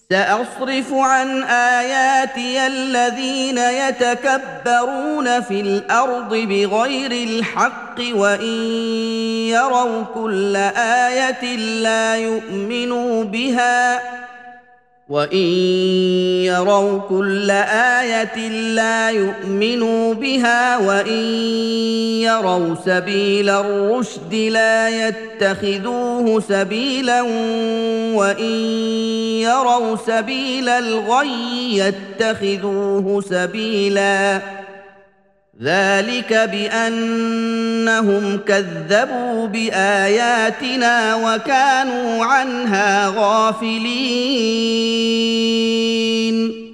سأصرف عن آياتي الذين يتكبرون في الأرض بغير الحق وإن يروا كل آية لا يؤمنوا بها وإن يروا سبيل الرشد لا يتخذوه سبيلا وإن يروا سبيل الغي يتخذوه سبيلا ذلك بأنهم كذبوا بآياتنا وكانوا عنها غافلين